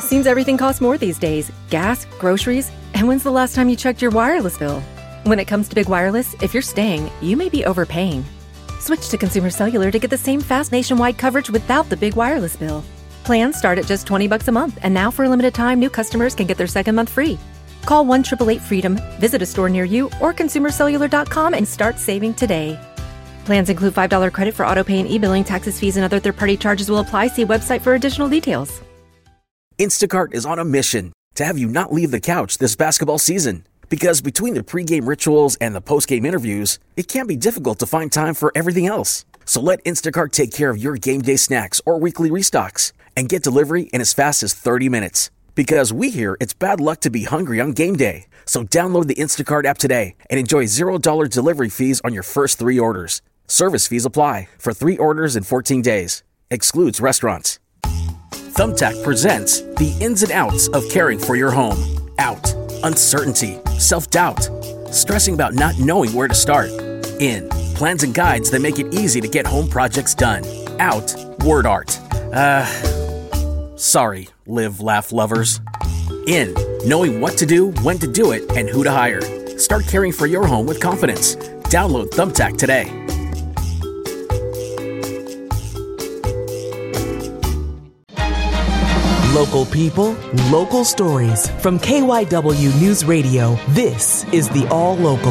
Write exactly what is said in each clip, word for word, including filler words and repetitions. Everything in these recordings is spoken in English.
Seems everything costs more these days. Gas, groceries, and when's the last time you checked your wireless bill? When it comes to big wireless, if you're staying, you may be overpaying. Switch to Consumer Cellular to get the same fast nationwide coverage without the big wireless bill. Plans start at just twenty bucks a month, and now for a limited time, new customers can get their second month free. Call one eight eight eight freedom, visit a store near you, or consumer cellular dot com and start saving today. Plans include five dollars credit for autopay and e-billing. Taxes, fees, and other third-party charges will apply. See website for additional details. Instacart is on a mission to have you not leave the couch this basketball season. Because between the pregame rituals and the postgame interviews, it can be difficult to find time for everything else. So let Instacart take care of your game day snacks or weekly restocks and get delivery in as fast as thirty minutes. Because we hear it's bad luck to be hungry on game day. So download the Instacart app today and enjoy zero dollars delivery fees on your first three orders. Service fees apply for three orders in fourteen days. Excludes restaurants. Thumbtack presents the ins and outs of caring for your home. Out. Uncertainty. Self-doubt. Stressing about not knowing where to start. In. Plans and guides that make it easy to get home projects done. Out. Word art. Uh, sorry, live, laugh lovers. In. Knowing what to do, when to do it, and who to hire. Start caring for your home with confidence. Download Thumbtack today. Local people, local stories. From K Y W News Radio, this is the All Local.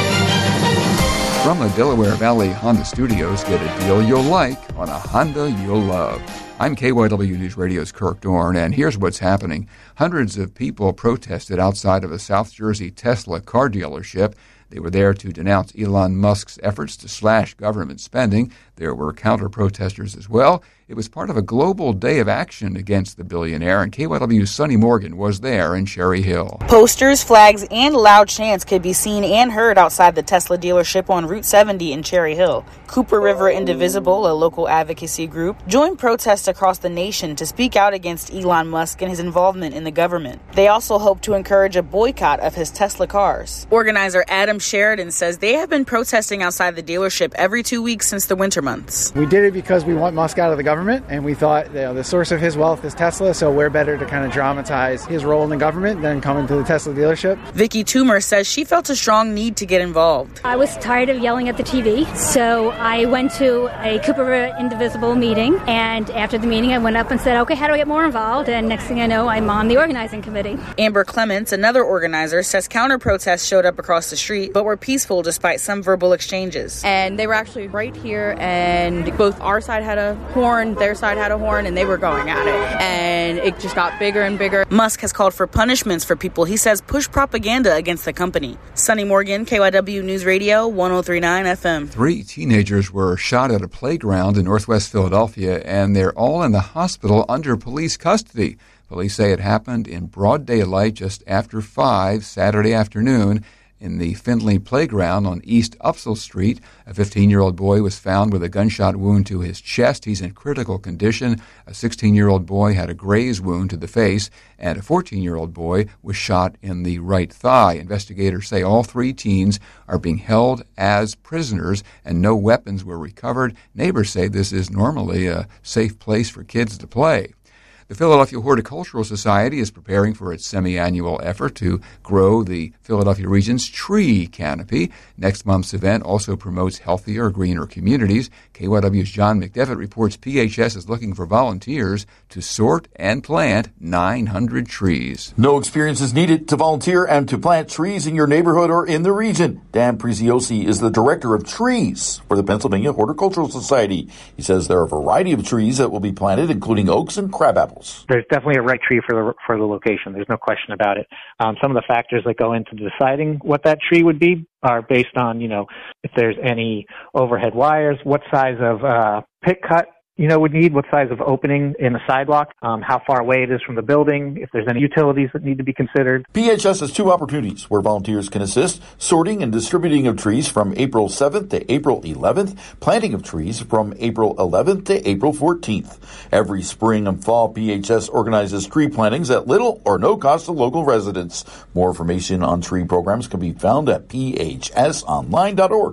From the Delaware Valley Honda Studios, get a deal you'll like on a Honda you'll love. I'm K Y W News Radio's Kirk Dorn, and here's what's happening. Hundreds of people protested outside of a South Jersey Tesla car dealership. They were there to denounce Elon Musk's efforts to slash government spending. There were counter-protesters as well. It was part of a global day of action against the billionaire, and K Y W's Sonny Morgan was there in Cherry Hill. Posters, flags, and loud chants could be seen and heard outside the Tesla dealership on Route seventy in Cherry Hill. Cooper River Indivisible, a local advocacy group, joined protests across the nation to speak out against Elon Musk and his involvement in the government. They also hope to encourage a boycott of his Tesla cars. Organizer Adam Sheridan says they have been protesting outside the dealership every two weeks since the winter months. We did it because we want Musk out of the government, and we thought, you know, the source of his wealth is Tesla, so we're better to kind of dramatize his role in the government than coming to the Tesla dealership. Vicky Toomer says she felt a strong need to get involved. I was tired of yelling at the T V, so I went to a Cooper River Indivisible meeting, and after the meeting I went up and said, okay, how do I get more involved? And next thing I know, I'm on the organizing committee. Amber Clements, another organizer, says counter-protests showed up across the street, but were peaceful despite some verbal exchanges. And they were actually right here, and both our side had a horn, their side had a horn, and they were going at it. And it just got bigger and bigger. Musk has called for punishments for people he says push propaganda against the company. Sonny Morgan, K Y W News Radio, one oh three point nine F M. Three teenagers were shot at a playground in northwest Philadelphia, and they're all in the hospital under police custody. Police say it happened in broad daylight just after five Saturday afternoon in the Findlay Playground on East Upsall Street. A fifteen-year-old boy was found with a gunshot wound to his chest. He's in critical condition. A sixteen-year-old boy had a graze wound to the face, and a fourteen-year-old boy was shot in the right thigh. Investigators say all three teens are being held as prisoners, and no weapons were recovered. Neighbors say this is normally a safe place for kids to play. The Philadelphia Horticultural Society is preparing for its semi-annual effort to grow the Philadelphia region's tree canopy. Next month's event also promotes healthier, greener communities. K Y W's John McDevitt reports P H S is looking for volunteers to sort and plant nine hundred trees. No experience is needed to volunteer and to plant trees in your neighborhood or in the region. Dan Preziosi is the director of trees for the Pennsylvania Horticultural Society. He says there are a variety of trees that will be planted, including oaks and crabapples. There's definitely a right tree for the for the location. There's no question about it. Um, some of the factors that go into deciding what that tree would be are based on, you know, if there's any overhead wires, what size of uh, pit cut, you know, would need, what size of opening in the sidewalk, um, how far away it is from the building, if there's any utilities that need to be considered. P H S has two opportunities where volunteers can assist: sorting and distributing of trees from April seventh to April eleventh, planting of trees from April eleventh to April fourteenth. Every spring and fall, P H S organizes tree plantings at little or no cost to local residents. More information on tree programs can be found at P H S online dot org.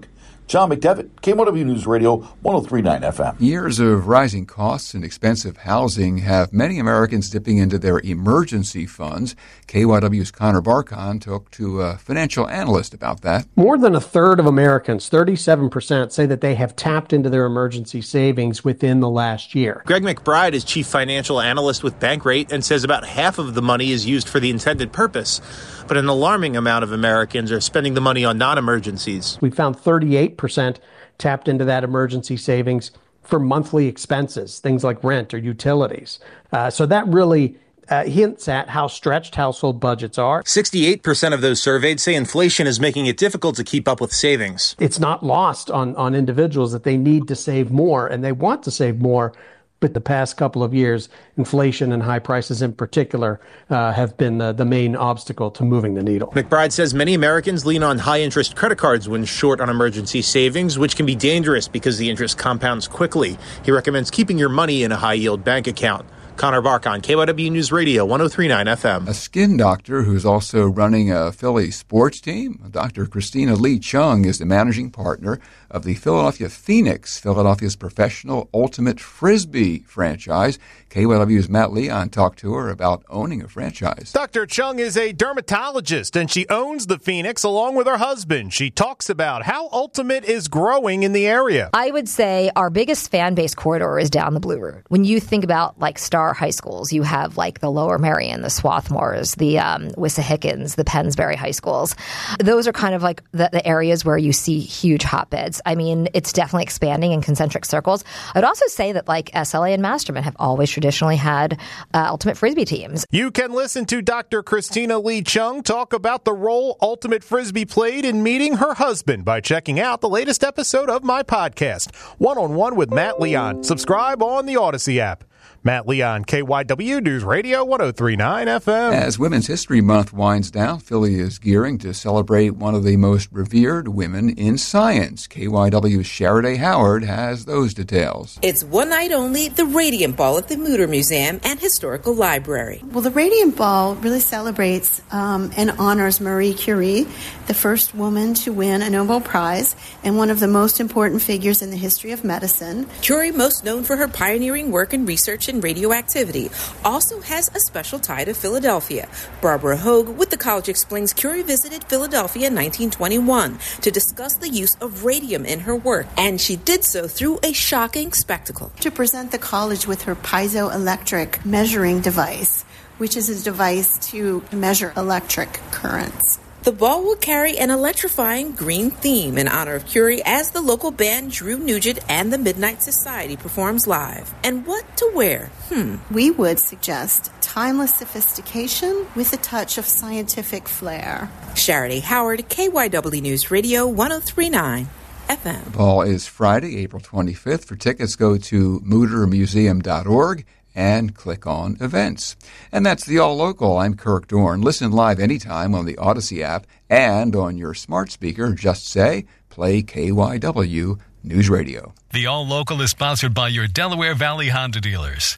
John McDevitt, K Y W News Radio, one oh three point nine F M. Years of rising costs and expensive housing have many Americans dipping into their emergency funds. K Y W's Connor Barkon talked to a financial analyst about that. More than a third of Americans, thirty-seven percent, say that they have tapped into their emergency savings within the last year. Greg McBride is chief financial analyst with Bankrate and says about half of the money is used for the intended purpose. But an alarming amount of Americans are spending the money on non-emergencies. We found thirty-eight percent tapped into that emergency savings for monthly expenses, things like rent or utilities. Uh, so that really uh, hints at how stretched household budgets are. sixty-eight percent of those surveyed say inflation is making it difficult to keep up with savings. It's not lost on, on individuals that they need to save more, and they want to save more. But the past couple of years, inflation and high prices in particular uh, have been the, the main obstacle to moving the needle. McBride says many Americans lean on high-interest credit cards when short on emergency savings, which can be dangerous because the interest compounds quickly. He recommends keeping your money in a high-yield bank account. Connor Barkon, K Y W News Radio, one oh three point nine F M. A skin doctor who's also running a Philly sports team, Doctor Christina Lee Chung, is the managing partner of the Philadelphia Phoenix, Philadelphia's professional ultimate Frisbee franchise. K Y W's Matt Leon talked to her about owning a franchise. Doctor Chung is a dermatologist, and she owns the Phoenix along with her husband. She talks about how Ultimate is growing in the area. I would say our biggest fan base corridor is down the Blue Route. When you think about like star high schools, you have like the Lower Merion, the Swarthmores, the um, Wissahickons, the Pennsbury high schools. Those are kind of like the, the areas where you see huge hotbeds. I mean, it's definitely expanding in concentric circles. I'd also say that like S L A and Masterman have always traditionally had uh, Ultimate Frisbee teams. You can listen to Doctor Christina Lee Chung talk about the role Ultimate Frisbee played in meeting her husband by checking out the latest episode of my podcast, One on One with Matt Leon. Subscribe on the Odyssey app. Matt Leon, K Y W News Radio, one oh three point nine F M. As Women's History Month winds down, Philly is gearing to celebrate one of the most revered women in science. K Y W's Sharaday Howard has those details. It's one night only, the Radiant Ball at the Mutter Museum and Historical Library. Well, the Radiant Ball really celebrates um, and honors Marie Curie, the first woman to win a Nobel Prize and one of the most important figures in the history of medicine. Curie, most known for her pioneering work in research and radioactivity, also has a special tie to Philadelphia. Barbara Hogue with the college explains Curie visited Philadelphia in nineteen twenty-one to discuss the use of radium in her work, and she did so through a shocking spectacle. To present the college with her piezoelectric measuring device, which is a device to measure electric currents. The ball will carry an electrifying green theme in honor of Curie as the local band Drew Nugent and the Midnight Society performs live. And what to wear? Hmm. We would suggest timeless sophistication with a touch of scientific flair. Sharaday Howard, K Y W News Radio, one oh three point nine F M. The ball is Friday, April twenty-fifth. For tickets, go to mutter museum dot org. And click on Events. And that's the All Local. I'm Kirk Dorn. Listen live anytime on the Odyssey app and on your smart speaker. Just say, play K Y W News Radio. The All Local is sponsored by your Delaware Valley Honda dealers.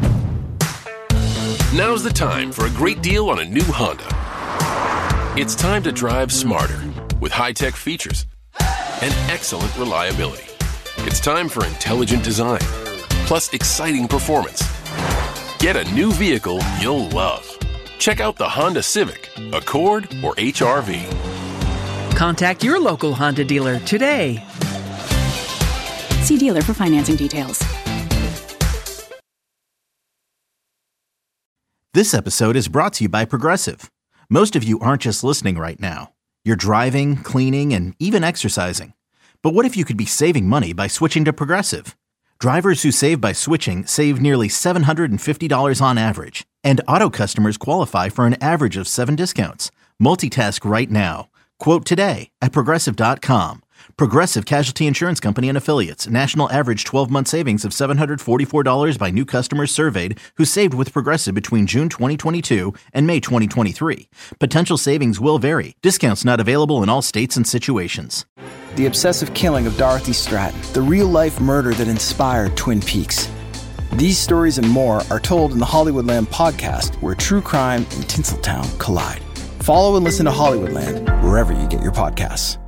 Now's the time for a great deal on a new Honda. It's time to drive smarter with high-tech features and excellent reliability. It's time for intelligent design, plus exciting performance. Get a new vehicle you'll love. Check out the Honda Civic, Accord, or H R V. Contact your local Honda dealer today. See dealer for financing details. This episode is brought to you by Progressive. Most of you aren't just listening right now. You're driving, cleaning, and even exercising. But what if you could be saving money by switching to Progressive? Drivers who save by switching save nearly seven hundred fifty dollars on average, and auto customers qualify for an average of seven discounts. Multitask right now. Quote today at Progressive dot com. Progressive Casualty Insurance Company and Affiliates. National average twelve-month savings of seven hundred forty-four dollars by new customers surveyed who saved with Progressive between June twenty twenty-two and May twenty twenty-three. Potential savings will vary. Discounts not available in all states and situations. The obsessive killing of Dorothy Stratton, the real-life murder that inspired Twin Peaks. These stories and more are told in the Hollywoodland podcast, where true crime and Tinseltown collide. Follow and listen to Hollywoodland wherever you get your podcasts.